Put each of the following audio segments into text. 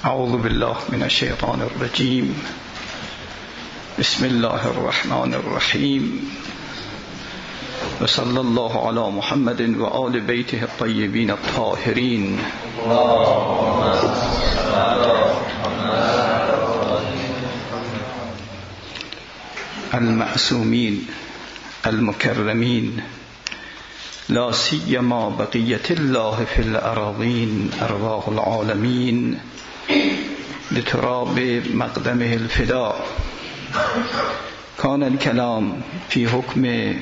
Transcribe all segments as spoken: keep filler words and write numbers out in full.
اعوذ بالله من الشیطان الرجیم. بسم الله الرحمن الرحیم. و صلی الله علی محمد و آل بیته الطیبین الطاهرین. المعصومین المکرمین، لا سیما بقیت الله فی الاراضین، ارواح العالمین لتراب مقدمه الفداء. كان الكلام في حكم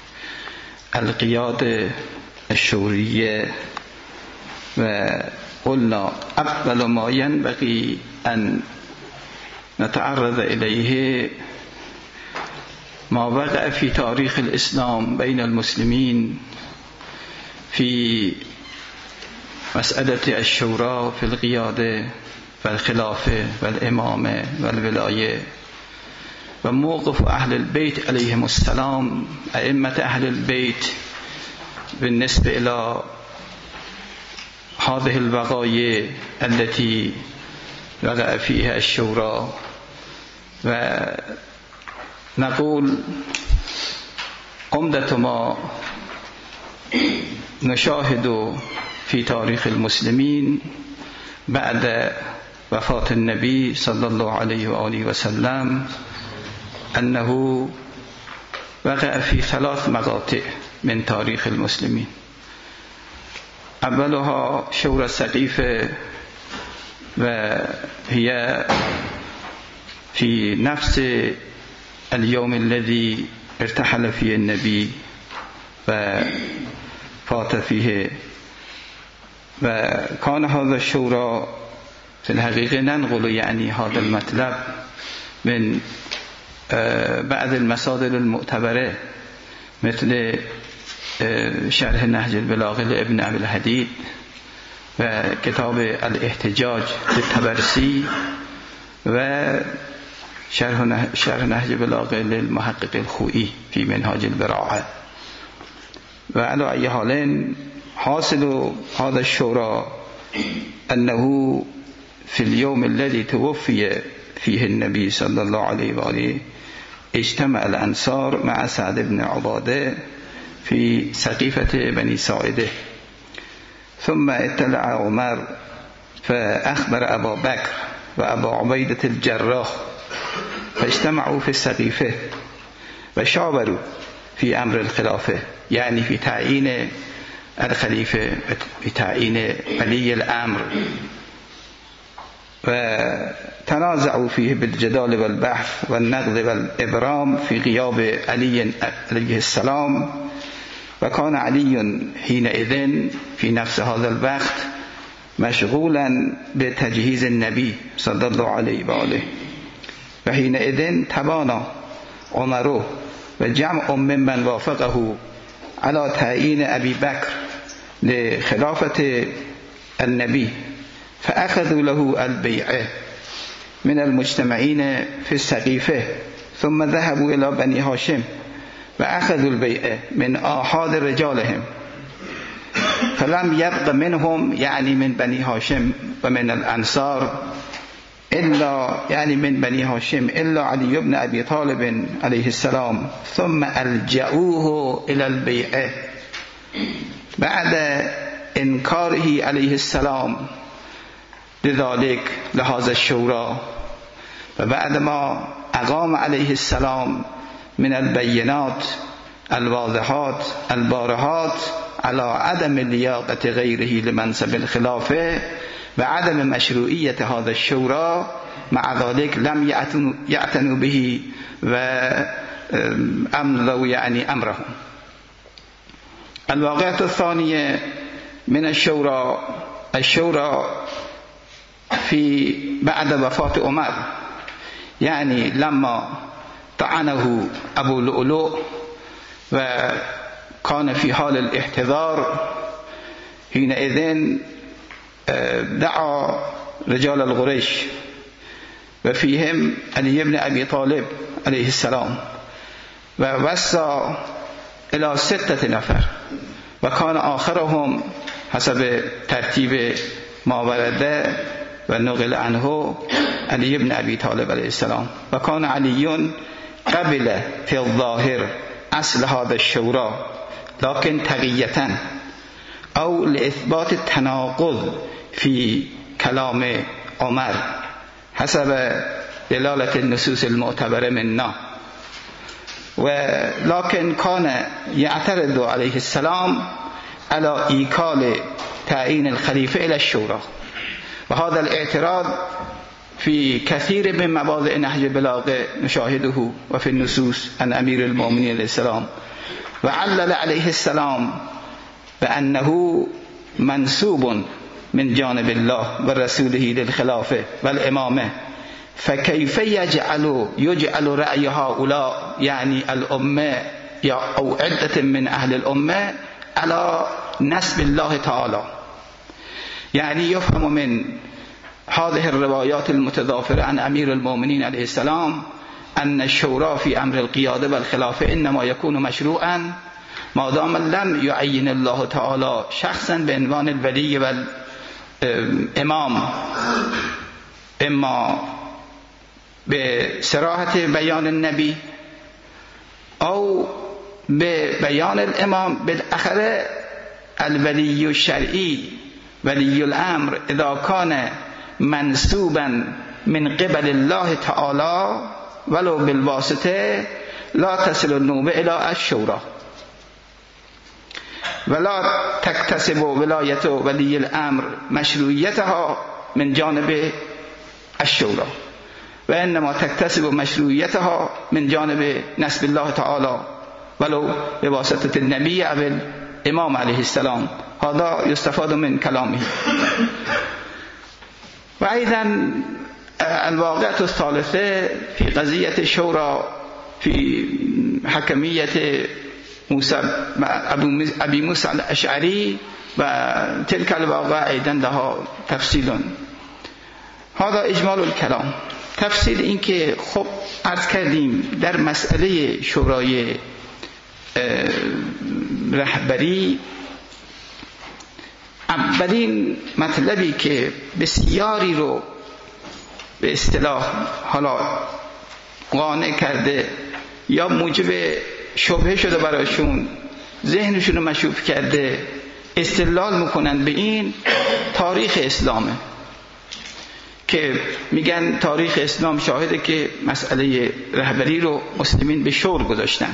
القيادة الشورية، وقلنا أفضل ما ينبغي أن نتعرض إليه ما وقع في تاريخ الإسلام بين المسلمين في مسألة الشورى في القيادة والخلافة والإمامة والولاية، وموقف أهل البيت عليهم السلام، أئمة أهل البيت بالنسبة إلى هذه الوقائع التي وقع فيها الشورى. ونقول عمدة ما نشاهد في تاريخ المسلمين بعد وفاة النبي صلى الله عليه وآله وسلم أنه وقع في ثلاث مقاطع من تاريخ المسلمين. أولها شورى السقيفة، وهي في نفس اليوم الذي ارتحل فيه النبي وفات فيه. وكان هذا الشورى في الحقيقة ننقل يعني هذا المطلب من بعض المصادر المعتبرة مثل شرح نهج البلاغة لابن أبي الحديد وكتاب الاحتجاج للطبرسي وشرح نهج البلاغة للمحقق الخوئي في منهاج البراعة. وعلى أي حال حاصل هذا الشورى أنه في اليوم الذي توفي فيه النبي صلى الله عليه وآله اجتمع الأنصار مع سعد بن عبادة في سقيفة بني ساعدة، ثم اطلع عمر فأخبر أبا بكر وأبا عبيدة الجراح، فاجتمعوا في السقيفة وشاوروا في أمر الخلافة، يعني في تعيين الخليفة، في تعيين ولي الأمر، وتنازعوا فيه بالجدال والبحث والنقد والإبرام في غياب علي عليه السلام. وكان علي حينئذ في نفس هذا الوقت مشغولا بتجهيز النبي صلى الله عليه وآله. وحينئذ تبانى عمر وجمع ممن وافقه على تعيين أبي بكر لخلافة النبي، فأخذوا له البيعة من المجتمعين في السقيفة، ثم ذهبوا إلى بني هاشم وأخذوا البيعة من آحاد رجالهم، فلم يبق منهم يعني من بني هاشم ومن الأنصار إلا يعني من بني هاشم إلا علي بن أبي طالب عليه السلام، ثم ألجأوه إلى البيعة بعد إنكاره عليه السلام لذلك لهذا الشورى، وبعدما أقام عليه السلام من البينات الواضحات البارهات على عدم لياقة غيره لمنصب الخلافة وعدم مشروعية هذا الشورى، مع ذلك لم يعتنوا به وأمضوا يعني أمرهم. الواقعة الثانية من الشورى الشورى في بعد وفاة عمر، يعني لما طعنه أبو لؤلؤ وكان في حال الاحتضار، حينئذ دعا رجال القريش وفيهم علي بن أبي طالب عليه السلام، ووصى إلى ستة نفر، وكان آخرهم حسب ترتیب ما ورده و نقل عنه علی ابن ابی طالب علیه السلام و کان علی قبل فی الظاهر اصل هذا الشورى لكن تقیة او لاثبات التناقض في كلام عمر حسب دلالة النصوص المعتبرة منا ولكن كان يعترض عليه السلام على إيكال تعيين الخليفة إلى الشورى وهذا الاعتراض في كثير من مواضع نهج البلاغة نشاهده وفي النصوص عن أمير المؤمنين عليه السلام وعلل عليه السلام بأنه منسوب من جانب الله ورسوله للخلافة والإمامة فكيف يجعل يجعل رأي هؤلاء يعني الأمة أو عدة من أهل الأمة على نسب الله تعالى. يعني يفهم من هذه الروايات المتضافرة عن أمير المؤمنين عليه السلام أن الشورى في أمر القيادة والخلافة إنما يكون مشروعا ما دام لم يعين الله تعالى شخصا بعنوان الولي والإمام إما بصراحة بيان النبي أو ببيان الإمام. بالآخر الولي الشرعي ولي الأمر إذا كان منسوبا من قبل الله تعالى ولو بالواسطة لا تصل النوبة إلى الشورى ولا تكتسب ولاية ولي الأمر مشروعيتها من جانب الشورى وإنما تكتسب مشروعيتها من جانب نسب الله تعالى ولو بواسطة النبي أو الإمام عليه السلام. هذا يستفاد من كلامه. وأيضا الواقعة الثالثة في قضية الشورى في حكمية موسى أبي موسى الأشعري وتلك الواقعة أيضا لها تفصيل. هذا إجمال الكلام. تفصیل این که خب عرض کردیم در مسئله شورای رهبری اولین مطلبی که بسیاری رو به اصطلاح حالا قانع کرده یا موجب شبهه شده برایشون ذهنشون رو مشوب کرده استدلال میکنن به این تاریخ اسلامه که میگن تاریخ اسلام شاهده که مسئله رهبری رو مسلمین به شور گذاشتن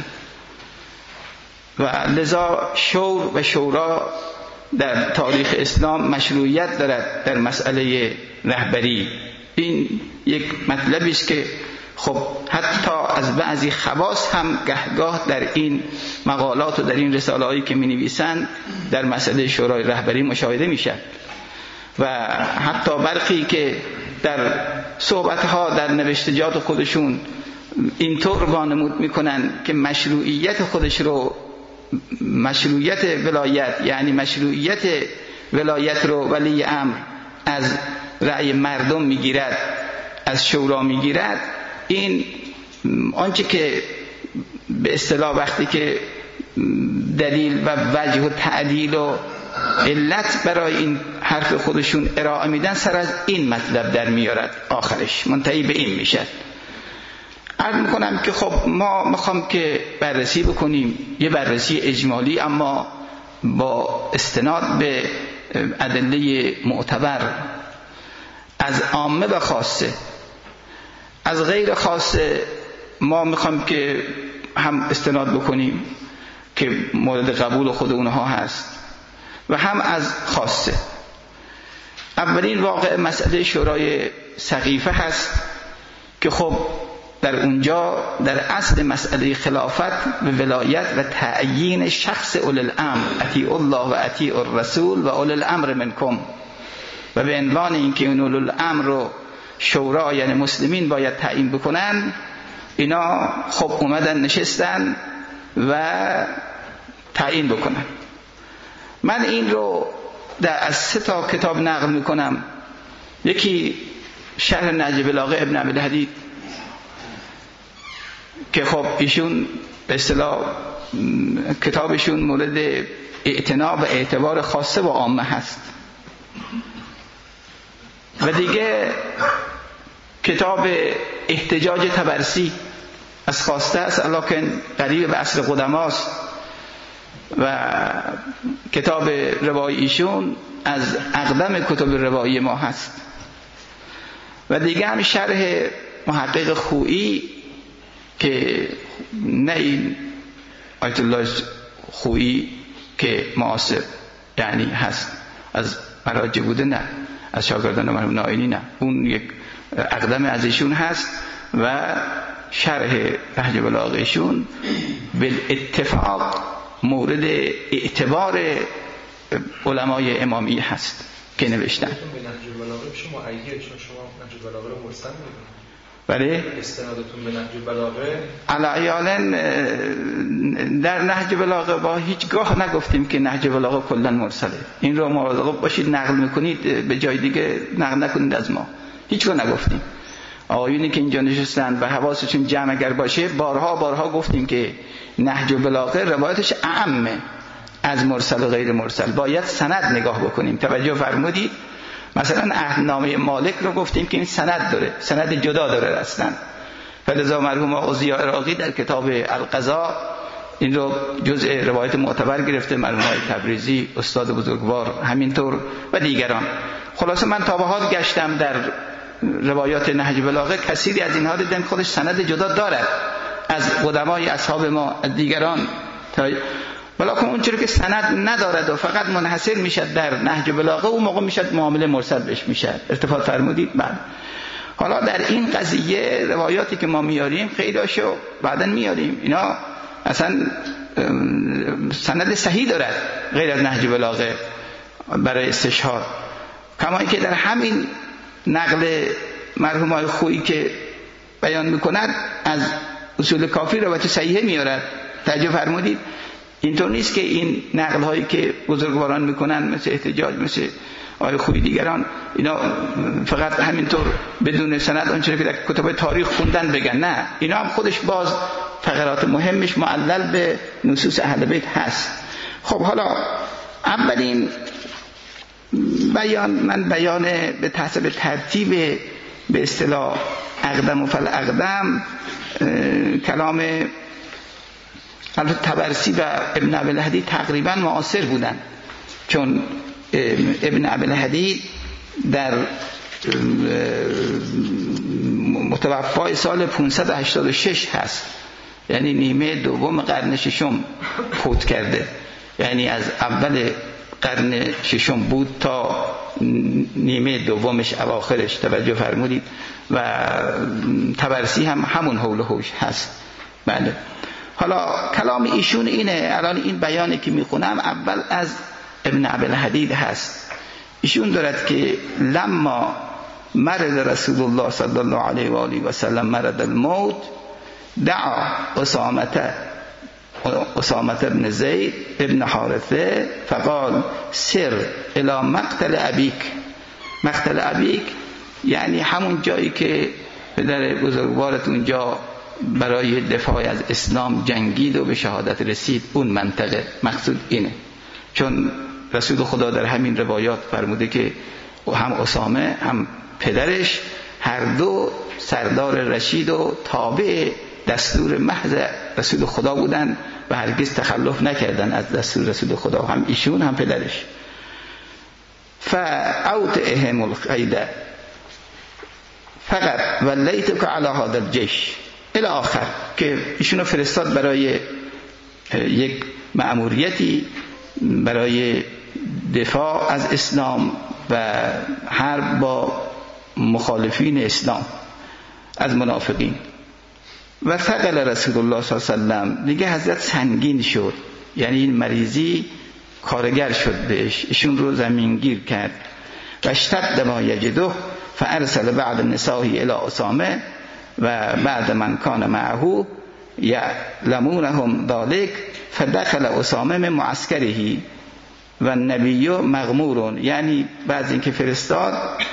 و لذا شور و شورا در تاریخ اسلام مشروعیت دارد در مسئله رهبری. این یک مطلبی است که خب حتی از بعضی خواص هم گهگاه در این مقالات و در این رساله هایی که می نویسند در مسئله شورای رهبری مشاهده می شد و حتی برخی که در صحبتها در نوشتجات خودشون اینطور وانمود میکنن که مشروعیت خودش رو مشروعیت ولایت یعنی مشروعیت ولایت رو ولی امر از رأی مردم میگیرد از شورا میگیرد. این آنچه که به اصطلاح وقتی که دلیل و وجه و تعدیل و علت برای این حرف خودشون ارائه میدن سر از این مطلب در میارد آخرش منتهی به این میشد. عرض میکنم که خب ما میخوام که بررسی بکنیم یه بررسی اجمالی اما با استناد به ادله معتبر از عامه و خاصه. از غیر خاصه ما میخوام که هم استناد بکنیم که مورد قبول خود اونها هست و هم از خاصه. اولین واقع مسئله شورای سقیفه هست که خب در اونجا در اصل مسئله خلافت و ولایت و تعیین شخص اول الامر اطیع الله و اطیع الرسول و اول الامر منکم و به عنوان اینکه اون اول الامر رو شورا یعنی مسلمین باید تعیین بکنن، اینا خب اومدن نشستن و تعیین بکنن. من این رو در از سه تا کتاب نقل میکنم. یکی شرح نهج البلاغه ابن ابی الحدید که خب ایشون به اصطلاح کتابشون مورد اعتنا و اعتبار خاصه و عامه هست. و دیگه کتاب احتجاج طبرسی از خواسته است، لکن قریب به عصر قدماست و کتاب روایی ایشون از اقدم کتب روایی ما هست. و دیگه هم شرح محقق خویی که نه این آیت الله خویی که معاصر یعنی هست از مراجع بوده، نه از شاگردان مرحوم نائینی، نه اون یک اقدم از ایشون هست و شرح نهج بلاغه ایشون بالاتفاق مورد اعتبار علمای امامی هست که نوشتن. به نهج بلاغه شما معید، چون شما نهج بلاغه رو مرسل می‌دونید. بله استنادتون به نهج بلاغه علیالاً در نهج بلاغه با هیچگاه نگفتیم که نهج بلاغه کلا مرسله. این رو مراقب باشید، نقل میکنید به جای دیگه نقل نکنید از ما. هیچگاه نگفتیم. آقایونی که اینجا نشستن و حواسشون جمع اگر باشه، بارها بارها گفتیم که نهج بلاغه روایتش اعمه از مرسل و غیر مرسل. باید سند نگاه بکنیم. توجه فرمودید؟ مثلا عهدنامه مالک رو گفتیم که این سند داره، سند جدا داره اصلا. فلذا مرحوم آقا ضیاء عراقی در کتاب القضاء این رو جزء روایت معتبر گرفته، مرحوم آقای تبریزی استاد بزرگوار همینطور و دیگران. خلاصه من تا به حال گشتم در روایات نهج بلاغه، کثیری از اینها دیدم خودش سند جدا دارد از قدمای اصحاب ما، از دیگران، ولیکن اونچوری که سند ندارد و فقط منحصر میشد در نهج بلاغه، اون موقع میشد معامله مرسل بهش میشد. ارتفاع فرمودید؟ بعد حالا در این قضیه روایاتی که ما میاریم خیلیشو بعدن میاریم، اینا اصلا سند صحیح دارد غیر از نهج بلاغه برای استشهاد. کما اینکه در همین نقل مرحوم آقای خویی که بیان میکند از اصول کافی روایت صحیحه میارد. توجه فرمودید؟ اینطور نیست که این نقل هایی که بزرگواران میکنن مثل احتجاج، مثل آقای خویی دیگران، اینا فقط همینطور بدون سند آنچه که در کتاب تاریخ خوندن بگن، نه، اینا هم خودش باز فقرات مهمش معلل به نصوص اهل بیت هست. خب حالا اولین بیان، من بیان به حسب ترتیب به اصطلاح اقدم و فل اقدم کلام البته طبرسی و ابن ابی‌الحدید تقریبا معاصر بودن، چون ابن ابی‌الحدید در متوفای سال پانصد و هشتاد و شش هست، یعنی نیمه دوم قرن ششم فوت کرده، یعنی از اول قرن ششم بود تا نیمه دومش اواخرش. توجه فرمودید؟ و طبرسی هم همون حول و حوش هست. بله. حالا کلام ایشون اینه، الان این بیانی که میخونم اول از ابن ابی‌الحدید هست. ایشون دارد که لما مرض رسول الله صلی الله علیه و آله و سلم مرض الموت دعا اسامه اسامه ابن زید ابن حارثه فقال سر الى مقتل ابیک. مقتل ابیک یعنی همون جایی که پدر بزرگوارت اونجا برای دفاع از اسلام جنگید و به شهادت رسید، اون منطقه مقصود اینه. چون رسول خدا در همین روایات فرموده که هم اسامه هم پدرش هر دو سردار رشید و تابع دستور محض رسول خدا بودن و هرگز تخلف نکردن از دستور رسول خدا، هم ایشون هم پدرش. فاوتئهم القید فقط ولیتک علی هذا الجیش الی آخر، که ایشونو فرستاد برای یک مأموریتی برای دفاع از اسلام و حرب با مخالفین اسلام از منافقین. و ثقل رسول الله صلی الله علیه و سلم، دیگه حضرت سنگین شد، یعنی این مریضی کارگر شد بهش، ایشون رو زمینگیر کرد. و اشتد ما یجده فارسل بعد نسائه الی اسامه و بعد من کان معه یعلمونهم ذلك فدخل اسامه من معسکره و النبی مغمور. یعنی بعد اینکه فرستاد،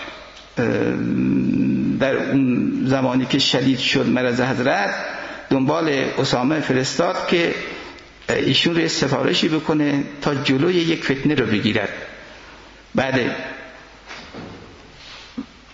در اون زمانی که شدید شد مرض حضرت، دنبال اسامه فرستاد که ایشون رو سفارشی بکنه تا جلوی یک فتنه رو بگیرد. بعد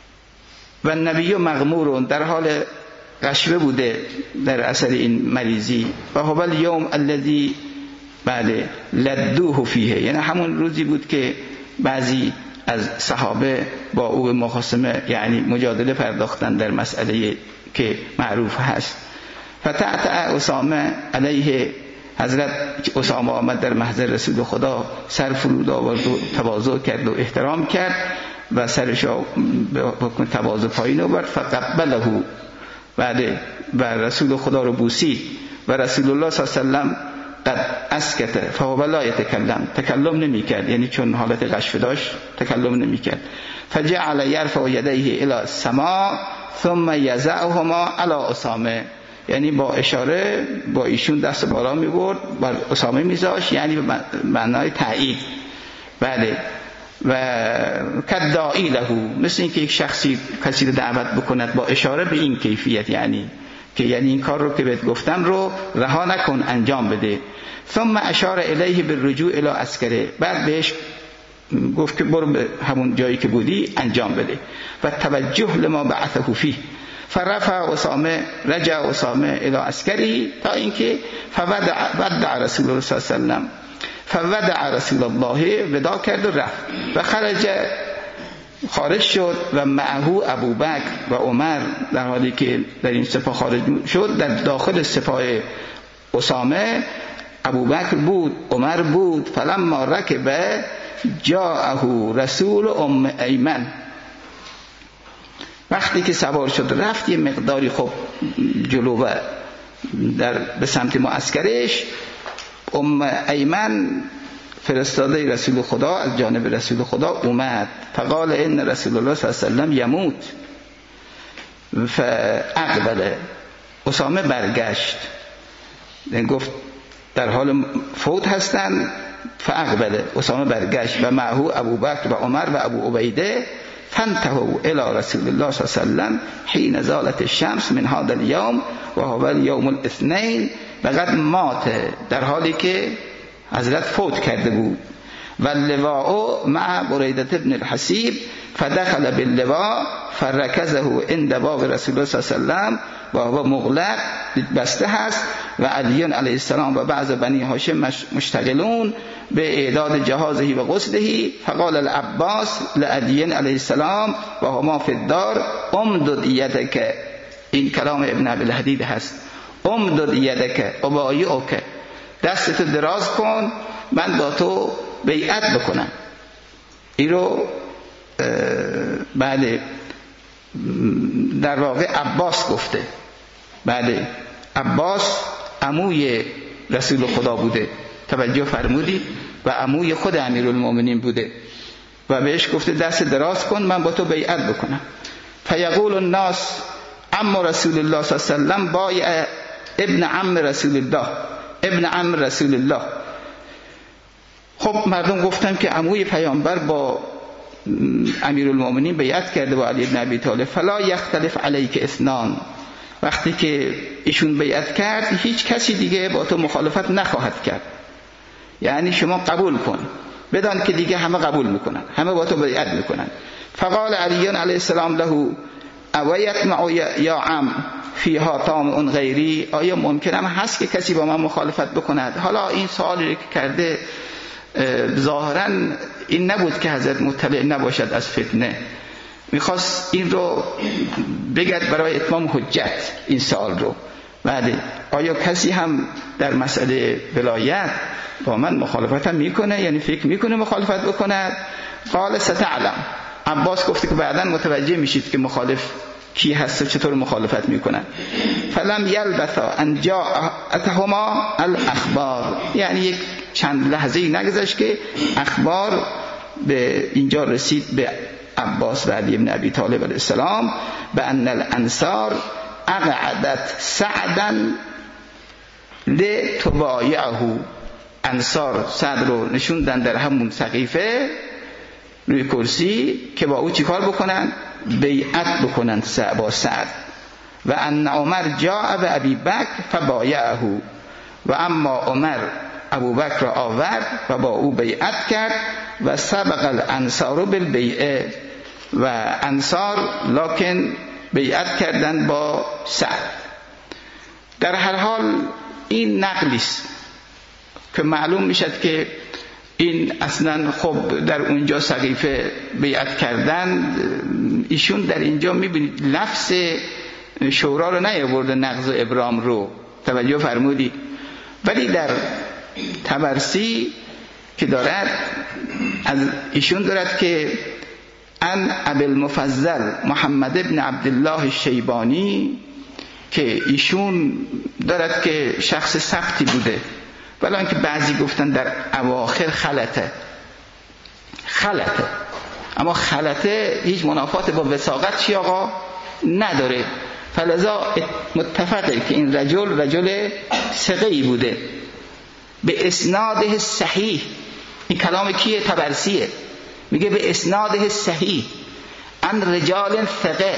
و نبی مغمور در حال غشوه بوده در اثر این مریضی و هو الیوم الذی بله لدوه فیه، یعنی همون روزی بود که بعضی از صحابه با او مخاصمه یعنی مجادله پرداختن در مسئله که معروف هست. فتعتع اسامه علیه، حضرت اسامه آمد در محضر رسول خدا، سر فرود آورد و تواضع کرد و احترام کرد و سرش با تواضع پایین آورد. فقبله، بعد و رسول خدا رو بوسید و رسول الله صلی الله علیه و سلم قد اسکت فهو لا یتکلم، تکلم نمی کرد، یعنی چون حالت غشوه داشت تکلم نمی کرد. فجعل یرفع یدیه الی السماء ثم یضعهما علی اسامه، یعنی با اشاره با ایشون دست بالا می برد بر اسامه میذاشت، یعنی به معنای تایید. بله و کداعی له، مثل اینکه یک شخصی کسی رو دعوت بکند با اشاره به این کیفیت، یعنی که یعنی این کار رو که بهت گفتم رو رها نکن، انجام بده. ثم اشار الیه بالرجوع الی عسکره، بعد بهش گفت که برو به همون جایی که بودی انجام بده. و توجه لما بعثه فیه، فرفع اسامه رجع اسامه الی عسکری، تا اینکه فودع ودع رسول الله صلی الله علیه و سلم، فودع رسول الله، ودا کرد و رفت. و خرج، خارج شد و معه ابوبکر و عمر، در حالی که در این سپاه خارج شد در داخل سپاه اسامه ابوبکر بود، عمر بود. فلما رکب جاءه رسول ام ایمن، وقتی که سوار شد رفت یه مقداری خب جلو و در به سمت معسکرش، ام ایمن فرستاده رسول خدا از جانب رسول خدا اومد. فقال ان رسول الله صلی الله علیه و سلم یموت، فاقبل، اسامه برگشت، گفت در حال فوت هستن. فاقبل، اسامه برگشت و معه ابوبکر و عمر و ابو عبیده. فانتهوا الى رسول الله صلی الله علیه و سلم حين زالت الشمس من هذا اليوم و هو اليوم الاثنين، وقد مات، در حالی که حضرت فوت کرده بود. و اللواء مع بریده ابن الحسیب فدخل باللواء فرکزه عند باب رسول الله صلی الله علیه و سلم و هو مغلق، بسته هست. و علی علیه السلام و بعض بنی هاشم مشتغلون به اعداد جهازه و غسله. فقال العباس لعلی علیه السلام و هما فی الدار امدد یدک، این کلام ابن ابی الحدید هست، امدد یدک ابایعک، دستتو دراز کن من با تو بیعت بکنم. این رو بعد در واقع عباس گفته. بعد عباس عموی رسول خدا بوده، توجه فرمودی، و عموی خود امیرالمومنین بوده و بهش گفته دست دراز کن من با تو بیعت بکنم. فیقول الناس عم رسول الله صلی الله علیه و سلم بایع ابن عم رسول الله، ابن عم رسول الله. خب مردم گفتن که عموی پیامبر با امیرالمومنین بیعت کرده با علی بن ابی طالب. فلا یختلف علیک اثنان، وقتی که ایشون بیعت کرد هیچ کسی دیگه با تو مخالفت نخواهد کرد، یعنی شما قبول کن، بدان که دیگه همه قبول میکنن، همه با تو بیعت میکنن. فقال علی علیه السلام له اویت معو یا عم فیها طامع غیری، آیا ممکنه هست که کسی با من مخالفت بکند؟ حالا این سوالی که کرده ظاهرا این نبود که حضرت مطلع نباشد از فتنه، میخواست این رو بگد برای اتمام حجت این سوال رو. بعد آیا کسی هم در مسئله ولایت با من مخالفت هم میکنه، یعنی فکر میکنه مخالفت بکند؟ قال ستعلم، عباس گفته که بعداً متوجه میشید که مخالف کی هست و چطور مخالفت میکنن. فلم یلبثا ان جاءتهما الاخبار، یعنی یک چند لحظه نگذشت که اخبار به اینجا رسید به عباس و علی بن ابی طالب علیه السلام به ان الانصار اقعدت سعدا لتبایعه، انصار سعد رو نشوندن در همون سقیفه روی کرسی که با او چیکار بکنن؟ بیعت بکنن با سعد. و ان عمر جاء به ابی بکر فبایعه، و اما عمر ابو بکر را آورد و با او بیعت کرد. و سبق الانصار بالبیعه، و انصار، لکن بیعت کردن با سعد. در هر حال این نقلی است که معلوم میشد که این اصلا خب در اونجا سقیفه بیعت کردن. ایشون در اینجا میبینید لفظ شورا رو نیاورده، نقض و ابرام رو، توجه فرمودید. ولی در طبرسی که دارد از ایشون دارد که ان ابی المفضل محمد ابن عبدالله الشیبانی، که ایشون دارد که شخص ثبتی بوده، ولی اینکه بعضی گفتن در اواخر خلطه خلطه اما خلطه هیچ منافات با وثاقت چی آقا نداره، فلذا متفقه که این رجل رجل ثقه‌ای بوده به اسناده صحیح. این کلام کیه؟ طبرسیه، میگه به اسناده صحیح ان رجال ثقه.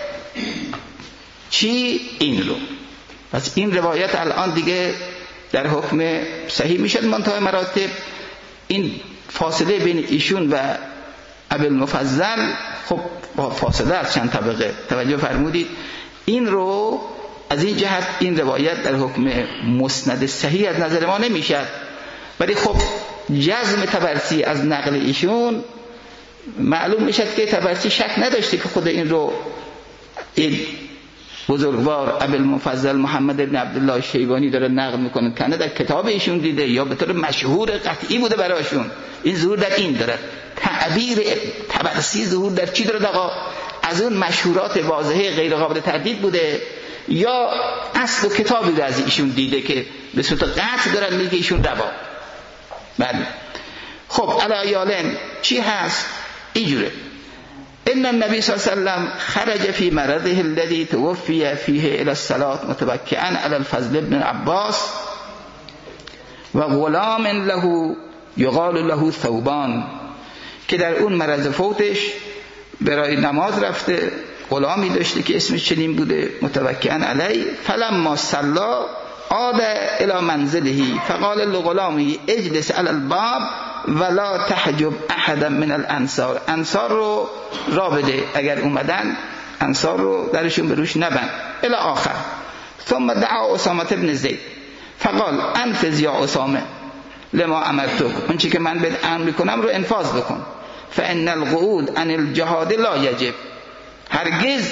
چی؟ این رو. پس این روایت الان دیگه در حکم صحیح میشد. منتهای مراتب این فاصله بین ایشون و ابی المفضل خب فاصله از چند طبقه، توجه فرمودید. این رو از این جهت این روایت در حکم مسند صحیح از نظر ما نمیشد، ولی خب جزم طبرسی از نقل ایشون معلوم میشد که طبرسی شک نداشته که خود این رو این بزرگوار ابی المفضل محمد ابن عبدالله الشیبانی داره نقل میکنه، کنه در کتاب ایشون دیده یا به طور مشهور قطعی بوده براشون. این ظهور در این داره، تعبیر طبرسی ظهور در چی داره آقا؟ از اون مشهورات واضحه غیر قابل تردید بوده، یا اصل و کتابی رو از ایشون دیده که به صورت قطع دارن میگه ایشون روا. بله خب علایالن چی هست؟ اینجوره: ان النبی صلی الله علیه وسلم خرج فی مرضه الذي توفی فیه الى الصلاه متوکئا علی الفضل بن عباس و غلام له یقال له ثوبان، که در اون مرض فوتش برای نماز رفته، غلامی داشته که اسمش چنین بوده متوکئا علی. فلما صلی عاد الى منزله فقال لغلامه اجلس علی الباب ولا تحجب احدا من الانصار. انصار رو را بده، اگر اومدن انصار رو درشون بروش نبند. الی آخر. ثم دعا اسامه ابن زید فقال انفذ یا اسامه لما امرتک، اون چی که من بهت امر میکنم رو انفاذ بکن. فان القعود عن الجهاد لا یجب، هرگز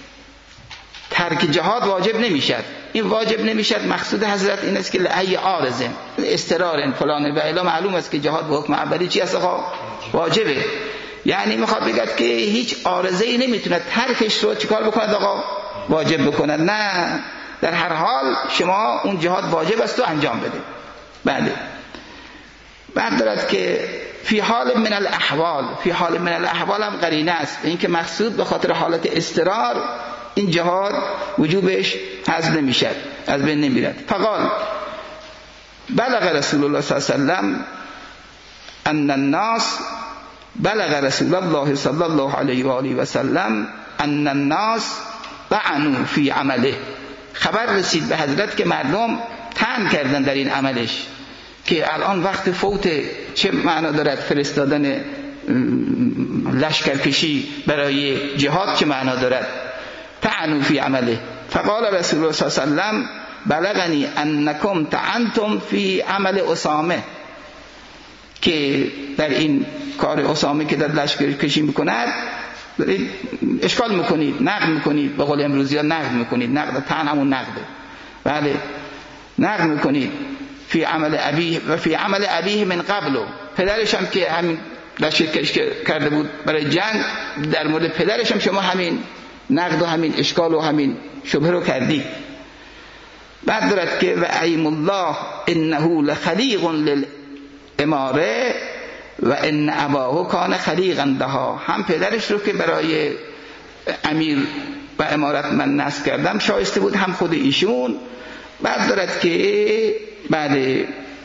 ترک جهاد واجب نمیشد. این واجب نمیشد مقصود حضرت این است که لأی عارضه استرار فلان و الا معلوم است که جهاد به حکم اولی چی است آقا؟ واجبه. یعنی میخواد بگه که هیچ عارضه‌ای نمیتونه ترکش رو چیکار بکنه آقا؟ واجب بکنه. نه، در هر حال شما اون جهاد واجب است تو انجام بده. بله. بعد دارد که فی حال من الاحوال، فی حال من الاحوال هم قرینه است، این که مقصود به خاطر حالت استرار این جهاد وجوبش حذف نمیشد، از بین نمیرد. فقال بلغ رسول الله صلی الله علیه و سلم ان الناس بلغ رسول الله صلی الله علیه و آله و سلم ان الناس طعنوا فی عمله، خبر رسید به حضرت که مردم طعن کردن در این عملش، که الان وقت فوت چه معنا دارد فرستادن لشکرکشی برای جهاد، چه معنا دارد؟ طعنوا فی عمله. فقال رسول الله صلی الله علیه و سلم بلغنی انکم طعنتم فی عمل اسامه، که در این کار اسامه که در لشکرکشی میکند اشکال میکنید، نقد میکنید، به قول امروزی ها نقد میکنید. نقد طعن همون نقده، بله، نقد میکنید فی عمل ابیه و فی عمل ابیه من قبل. پدرش هم که همین لشکرکشی کرده بود برای جنگ، در مورد پدرش هم شما همین نقد و همین اشکال و همین شبهه رو کردید. بعد دارد که و ایم الله انه لخلیق للاماره و ان اباه کان خلیقا لها، هم پدرش رو که برای امیر و امارت من نصب کردم شایسته بود، هم خود ایشون. بعد دارد که بعد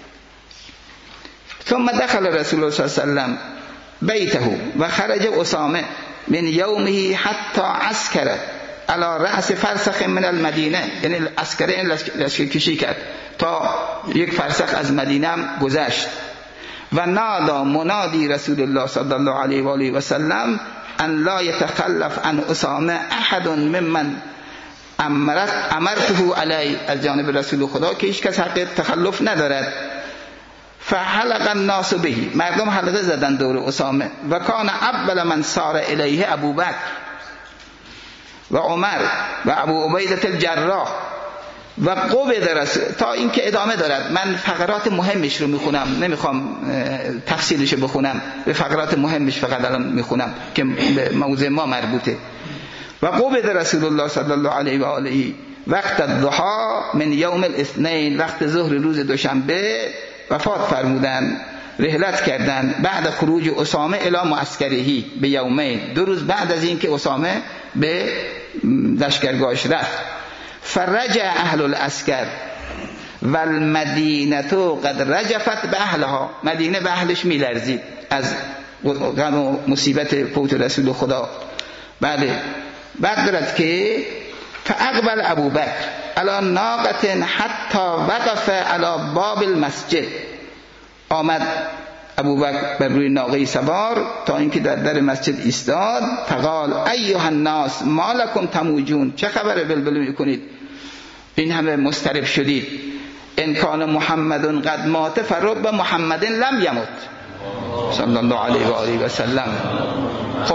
ثم دخل رسول الله صلی الله علیه و سلم بیته و خرج اسامه من یومه حتی عسکر علی رأس فرسخ من المدینه، یعنی عسکره این لشکرکشی کرد تا یک فرسخ از مدینه هم گذشت. و نادا منادی رسول الله صلی الله علیه و آله و سلم ان لا يتخلف عن اسامه احد ممن امرت امرته علی، از جانب رسول خدا که هیچ کس حق تخلف ندارد. فحلق الناس به، مردم حلقه زدن دور اسامه. و کان اول من سار الیه ابوبکر و عمر و ابو عبیده الجراح و قبض رسول، تا اینکه ادامه دارد. من فقرات مهمش رو میخونم، نمیخوام تفصیلش بخونم، به فقرات مهمش فقط الان میخونم که به موضوع ما مربوطه. و قبض رسول الله صلی الله علیه و آله وقت الضحى من یوم الاثنین، وقت ظهر روز دوشنبه وفات فرمودند، رحلت کردند. بعد خروج اسامه الی معسکرهی به یومین، دو روز بعد از اینکه اسامه به لشکرگاهش رفت. فرجع اهل العسکر و المدینه قد رجفت به اهلها، مدینه به اهلش میلرزید از غم و مصیبت فوت رسول خدا. بله. بعد دارد که فاقبل ابوبکر علی ناقه حتی وقف علی باب المسجد، آمد ابوبکر بر روی ناقه سوار تا اینکه در در مسجد ایستاد. فقال ایها الناس ما لکم تموجون، چه خبره بلبل میکنید، این همه مضطرب شدید. ان کان محمد قد مات فرب محمد لم یمت صلی الله علیه و آله و سلم. خب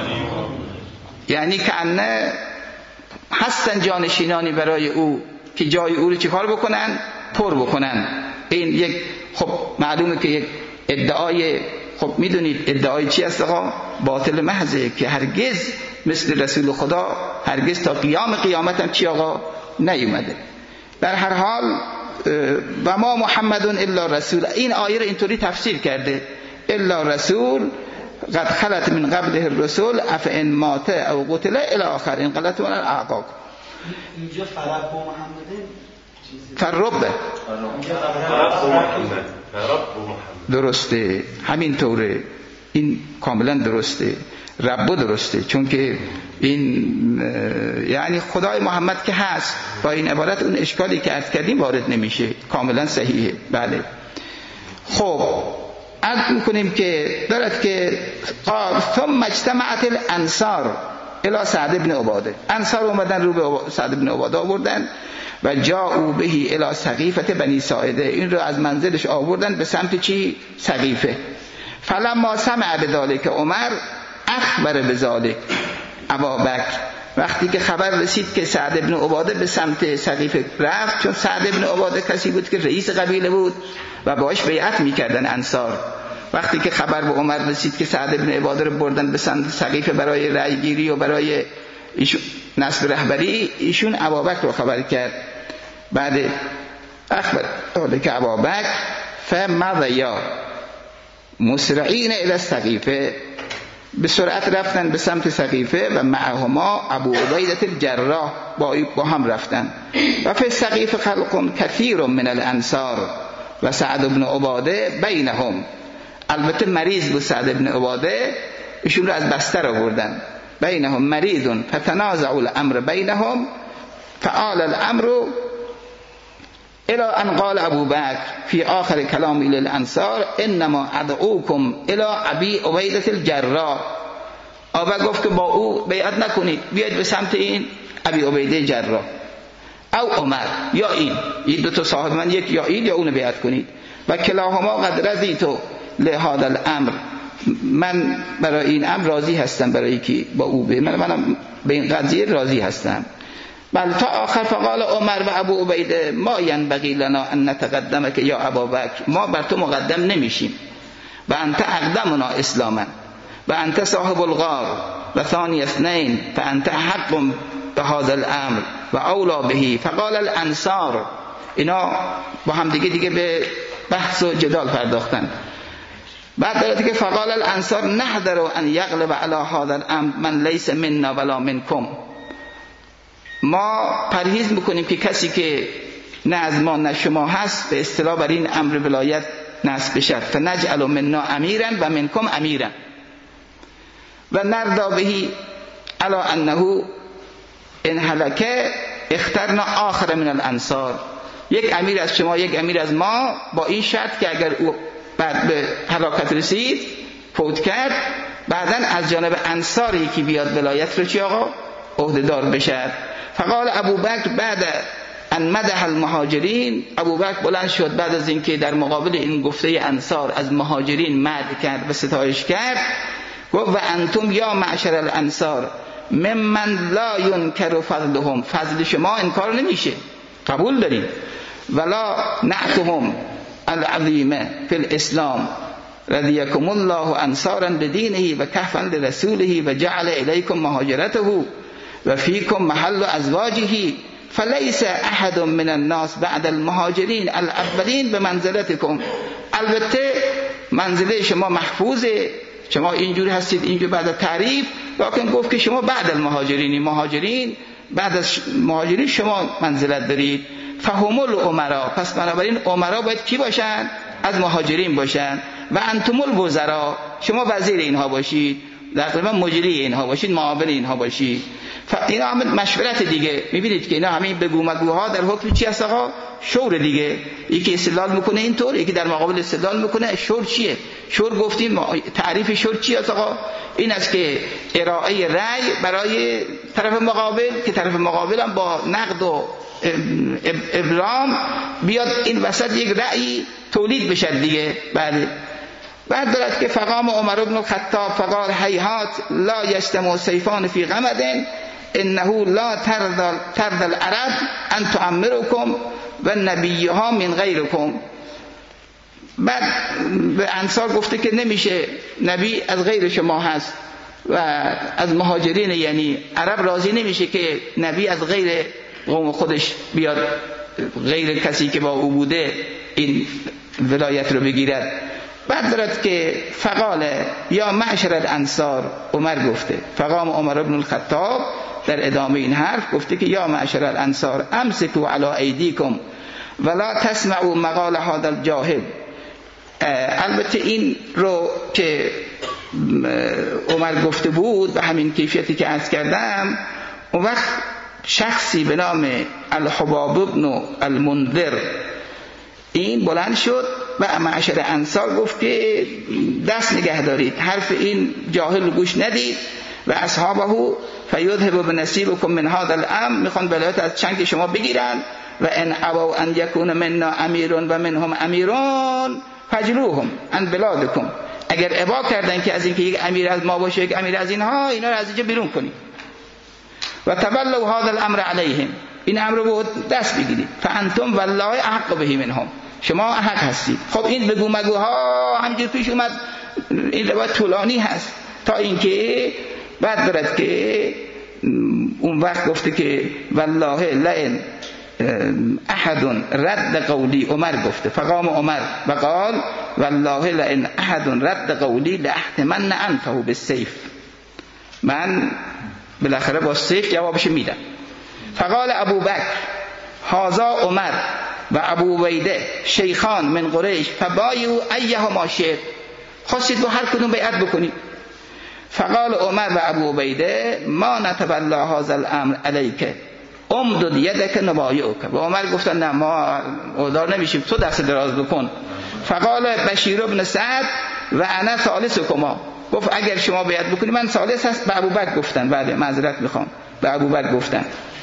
یعنی که انه هستن جانشینانی برای او که جای او رو چیکار بکنن، پر بکنن. این یک خب معلومه که یک ادعای، خب میدونید ادعای چی است آقا؟ باطل محضه که هرگز مثل رسول خدا هرگز تا قیام قیامت هم چی آقا نیومده. در هر حال و ما محمد الا رسول، این آیه رو اینطوری تفسیر کرده الا رسول قد خلت من قبله الرسول افئن مات او قتل الی آخر این غلط من الاعقاب. اینجا فرق با محمدین فرب درسته، همین طوره، این کاملا درسته، رب درسته، چون که این یعنی خدای محمد که هست، با این عبارت اون اشکالی که عرض کردیم وارد نمیشه، کاملا صحیحه. بله. خب عرض میکنیم که دارد که ثم اجتمعت الانصار الی سعد بن عباده، انصار اومدن رو به سعد بن عباده آوردن و جاءوا به الی سقیفه بنی ساعده، این رو از منزلش آوردن به سمت چی؟ سقیفه. فلما سمع بذلک عمر اخبر بذلک ابوبکر، وقتی که خبر رسید که سعد بن عباده به سمت سقیفه رفت، چون سعد بن عباده کسی بود که رئیس قبیله بود و باش بیعت میکردن انصار. وقتی که خبر به عمر رسید که سعد بن عباده رو بردن به سمت سقیفه برای رأی گیری و برای ایشون نصب رهبری، ایشون ابوبکر رو خبر کرد. بعد اخبر که ابوبکر فمضیا مسرعین الی السقیفه، به سرعت رفتن به سمت سقیفه و معهما ابو عبیده الجراح، با هم رفتن. و فی السقیفه خلق کثیر من الانصار و سعد بن عباده بینهم، البته مریض بود سعد بن عباده، ایشون رو از بستر آوردن. بینهم مریض فتنازعوا الامر بینهم فآل الامر الى ان قال ابو بکر فی آخر کلام الى الانصار انما ادعوکم الى ابی عبیده الجراح. ابا گفت که با او بیعت نکنید، بیاید به سمت این ابی عبیده جراح او عمر، یا این این دو تا صاحب من، یک یا این یا اون بیعت کنید. و کلاهما قد رضیت لهذا الامر، من برای این امر راضی هستم، برای کی با او به من منم به این قضیه راضی هستم. بل تا آخر فقال عمر و ابو عبیده ما ینبغی لنا ان نتقدمک یا ابابکر، ما بر تو مقدم نمیشیم و انت اقدمنا اسلاما و انت صاحب الغار و ثانی اثنین فانت حق بهذا الامر و اولا بهی. فقال الانصار، اینا با هم دیگه دیگه به بحث و جدال پرداختن. بعد داره که فقال الانصار نحذر ان یغلب علی هذا الامر من لیس منا ولا منکم، ما پرهیز میکنیم که کسی که نه از ما نه شما هست به اصطلاح بر این امر ولایت نصب بشد. فنجعل منا امیرا و منکم امیرا و نرضا بهی علی انه ان هلک اخترنا آخر من الانصار، یک امیر از شما یک امیر از ما، با این شرط که اگر او بعد به هلاکت رسید فوت کرد بعداً از جانب انصاری که بیاد ولایت رو چی آقا عهده‌دار بشه. فقال ابوبکر بعد ان مدح المهاجرین، ابوبکر بلند شد بعد از اینکه در مقابل این گفته انصار از مهاجرین مدح کرد و ستایش کرد، گفت و انتم یا معشر الانصار ممن لا ینکر فضلهم، فضل شما انکار نمیشه، قبول داریم، ولا نعتهم العظیمه فی الاسلام رضیکم الله انصارا بدینه و کفا لرسوله و جعل الیکم مهاجرته و فیکم محل ازواجه فلیس احد من الناس بعد المهاجرین الاولین به منزلتکم. البته منزله شما محفوظه، شما اینجوری هستید اینجور بعد تعریف، لکن گفت که شما بعد المهاجرین، مهاجرین بعد از مهاجرین شما منزلت دارید. فهم الامرا، پس بنابراین امرا باید کی باشن؟ از مهاجرین باشن. و انتم الوزرا، شما وزیر اینها باشید، تقریبا مجری اینها باشید، معاون اینها باشید. اینا همه مشورت دیگه. میبینید که اینا همه بگو مگوها در حکم چی هست آقا؟ شور دیگه. یکی استدلال میکنه اینطور، یکی در مقابل استدلال میکنه. شور چیه؟ شور گفتیم تعریف شور چیه آقا؟ این است که ارائه رأی برای طرف مقابل، که طرف مقابل هم با نقد و ابرام بیاد این وسط یک رأی تولید بشه دیگه. بله. بعد دارد که فقام عمر بن الخطاب فقال هیهات لا یجتمع سیفان فی غمد انه لا ترد ترد العرب ان تعمركم و نبیها من غیرکم. بعد به انصار گفته که نمیشه، نبی از غیر شما هست و از مهاجرین، یعنی عرب راضی نمیشه که نبی از غیر قوم خودش بیاد، غیر کسی که با او بوده این ولایت رو بگیرد. بعد دارد که فقال یا معشر الانصار، عمر گفته، فقام عمر بن الخطاب در ادامه این حرف گفته که یا معشر الانصار امسکوا علی ایدیکم ولا تسمعوا مقال هذا الجاهل. البته این رو که عمر گفته بود به همین کیفیتی که عرض کردم، اون وقت شخصی به نام الحباب بن المنذر این بلند شد و معشر انصار گفت که دست نگه دارید، حرف این جاهل گوش ندید و اصحابه فیذهب بنصیبکم من هذا الامر، میخوان ولایت از چنگ شما بگیرن و ان ابوا ان یکون منا امیر و منهم امیرون فجلوهم عن بلادکم، اگر ابا کردن که از اینکه یک امیر از ما باشه، یک امیر از اینها، اینا رو از اینجا بیرون کنید. و تولوا هذا الامر علیهم، این امر رو دست بگیرید. فانتم والله احق به منهم، شما حق هستید. خب این بگو مگوها همجور پیش اومد، این روایت طولانی هست تا اینکه بعد دارد که اون وقت گفته که والله لئن احد رد قولی، عمر گفته، فقام عمر و قال والله لئن احد رد قولی لاحتمن انفه بالسیف، من بالاخره با سیف جوابش میدم. فقال ابوبکر هذا عمر و ابو عبیده شیخان من قریش فبایعوا ایهما شئتم، خواستید با هر کدوم بیعت بکنید. فقال عمر و ابو عبیده ما نتولی هذا الامر علیک امدد یدک نبایعک، و عمر گفتن نه ما اودار نمیشیم، تو دست دراز بکن. فقال بشیر بن سعد و انا ثالثکما، گفت اگر شما بیعت بکنید من ثالث هست. به ابوبکر گفتن، بعد معذرت میخوام، به ابوبکر گفتن.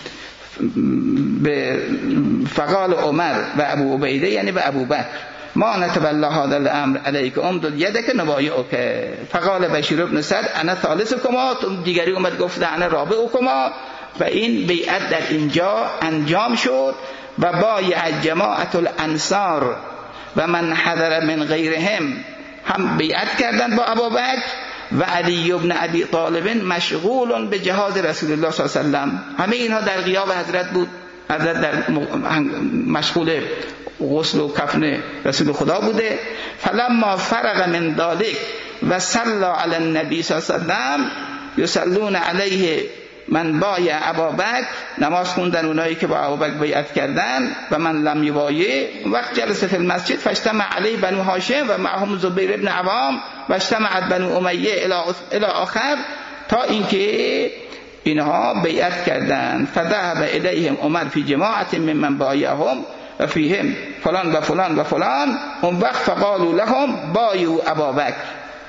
به فقال عمر و ابو عبیده یعنی به ابوبکر ما نتولی هذا الامر علیک امدد یدک نبایعک. فقال بشیر بن سعد انا ثالثکما، دیگری اومد گفت انا رابعکما، و این بیعت در اینجا انجام شد. و بایع جماعت الانصار و من حضر من غیرهم، هم بیعت کردن با ابوبکر و علی ابن ابی طالب مشغول به جهاد رسول الله صلی الله علیه و سلم، همه اینها در غیاب حضرت بود، حضرت در مشغول غسل و کفن رسول خدا بوده. فلما فرغ من ذلك و صلی علی النبی صلی الله علیه و سلم یصلون علیه من بایع ابوبکر، نماز خوندن اونایی که با ابوبکر بیعت کردن. و من لم یبایع وقت جلس فی المسجد فاجتمع علی بنو هاشم و معهم زبیر ابن عوام و اجتمعت بنو امیه الی آخر، تا اینکه اینها بیعت کردن. فذهب الیهم عمر فی جماعت ممن بایعهم و فیهم فلان و فلان و فلان. اون وقت فقالوا لهم بایعوا ابوبکر،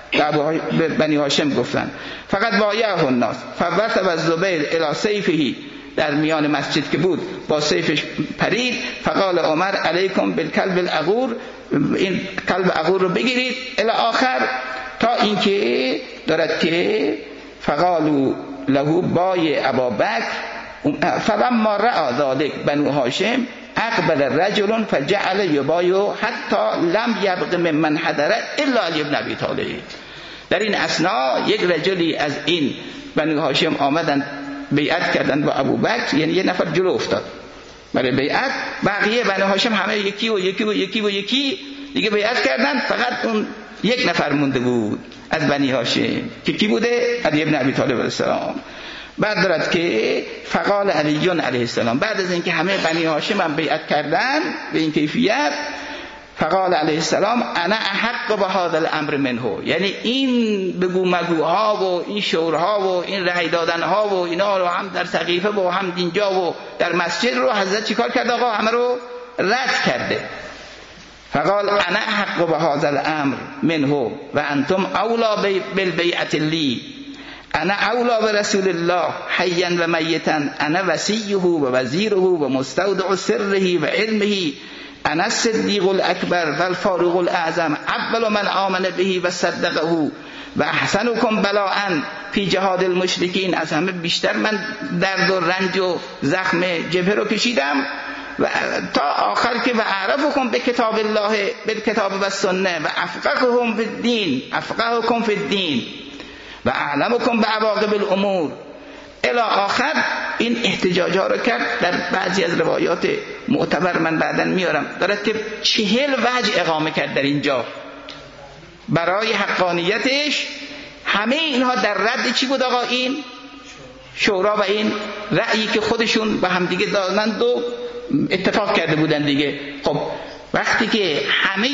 به بنی هاشم گفتن. فقط بایعه الناس فوثب الزبیر الی سیفه، در میان مسجد که بود با سیفش پرید. فقال عمر علیکم بالکلب العقور، این کلب عقور رو بگیرید. الی آخر، تا اینکه دارد که فقالوا له بای ابابکر فلما رأى ذلك بنو هاشم اقبل رجل فجعل یبایع حتی لم یبق ممن حضر الا علی بن ابی طالب. در این اثنا یک رجلی از این بنو هاشم آمدن بیعت کردن با ابوبکر، یعنی یه نفر جلو افتاد برای بیعت، بقیه بنو هاشم همه یکی و یکی و یکی و یکی دیگه بیعت کردن، فقط اون یک نفر مونده بود از بنی هاشم که کی بوده؟ علی بن ابی طالب علیه السلام. بعد دارد که فقال علی علیه السلام، بعد از اینکه همه بنی هاشم هم بیعت کردن به این کیفیت، فقال علیه السلام انا احق به هذا الامر منه، یعنی این بگو مگوها و این شورها و این رأی دادنها و اینا رو هم در سقیفه و هم اینجا و در مسجد رو حضرت چیکار کرد آقا؟ همه رو رد کرده. فقال انا احق به هذا الامر منه و انتم اولا بالبیعة لی، انا اولا برسول الله حیا و میتا، انا وصیه و وزیره و مستودع سره و علمه، انا الصدیق الاکبر و الفاروق الاعظم، اول من آمن به و صدقه و احسنکم بلاء فی جهاد المشرکین. از همه بیشتر من درد و رنج و زخم جبهه رو کشیدم و تا آخر که و اعرفکم به کتاب الله بالکتاب و سنه و افقهکم فی الدین افقهکم فی الدین و اعلمکم به عواقب الامور الی آخر. این احتجاج ها رو کرد. در بعضی از روایات معتبر من بعداً میارم دارد که چهل وجه اقامه کرد در اینجا برای حقانیتش. همه اینها در رد چی بود آقا؟ این شورا و این رأیی که خودشون با هم دیگه دادند و اتفاق کرده بودن دیگه. خب وقتی که همه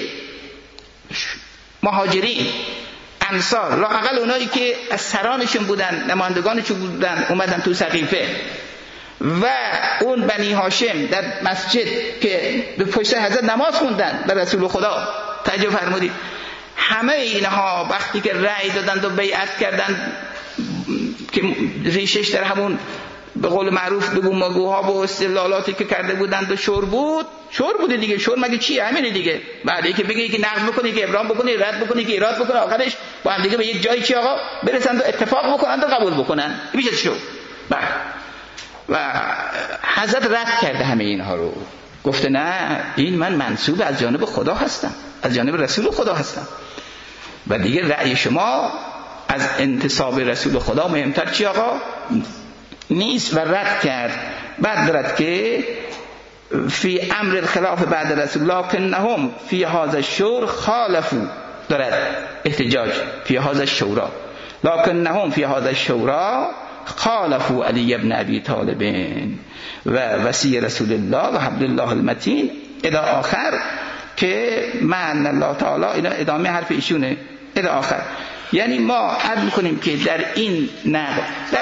مهاجرین انصار لااقل اونایی که از سرانشون بودن نمایندگانشون بودن اومدن تو سقیفه و اون بنی هاشم در مسجد که به پشت حضرت نماز خوندن در رسول خدا، توجه فرمودید همه اینها وقتی که رأی دادند و بیعت کردند که ریشش در همون به قول معروف بگو مگوها و استدلالاتی که کرده بودند و شور بود. شور بوده دیگه. شور مگه چیه؟ همینه دیگه. بعد که بگی که نقد بکنی که ابرام بکنی رد بکنی که ایراد بکنی، آخرش با هم دیگه به یک جایی چی آقا برسند و اتفاق بکنند و قبول بکنن. میشه شو. بعد و حضرت رد کرده همه اینها رو، گفته نه این من منسوب از جانب خدا هستم، از جانب رسول خدا هستم و دیگه رأی شما از انتصاب رسول خدا مهمتر چی آقا نیست و رد کرد. بعد دارد که فی امر الخلاف بعد رسول الله کنهم فی هذا الشور خالفوا، دارد احتجاج فی هذا الشورا لکنهم فی هذا الشورا خالفوا علی ابن ابی طالب و وصی رسول الله و حبل الله المتین الی آخر که من الله تعالی. اینا ادامه حرف ایشونه الی آخر. یعنی ما عرض میکنیم که در این نقل در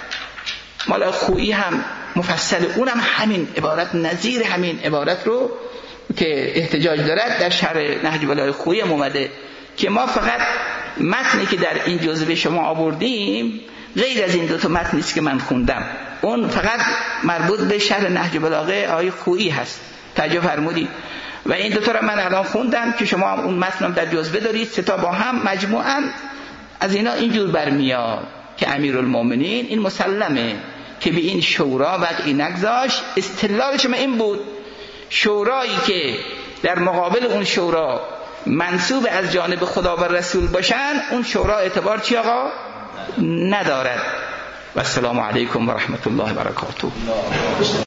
مال خویی هم مفصل، اونم همین عبارت نظیر همین عبارت رو که احتجاج دارد در شرح نهج بلاغه خویی اومده که ما فقط متنی که در این جزوه شما آوردیم غیر از این دو تا متن است که من خوندم، اون فقط مربوط به شرح نهج بلاغه آیه خویی هست. توجه فرمودید؟ و این دو تا رو من الان خوندم که شما اون متن هم در جزوه دارید، سه تا با هم مجموعاً از اینا اینجور برمیاد که امیرالمومنین این مسلمه که به این شورا وقعی نگذاشت. استدلالش این بود شورایی که در مقابل اون شورا منسوب از جانب خدا و رسول باشن اون شورا اعتبار چی آقا ندارد. و السلام علیکم و رحمت الله و برکاته.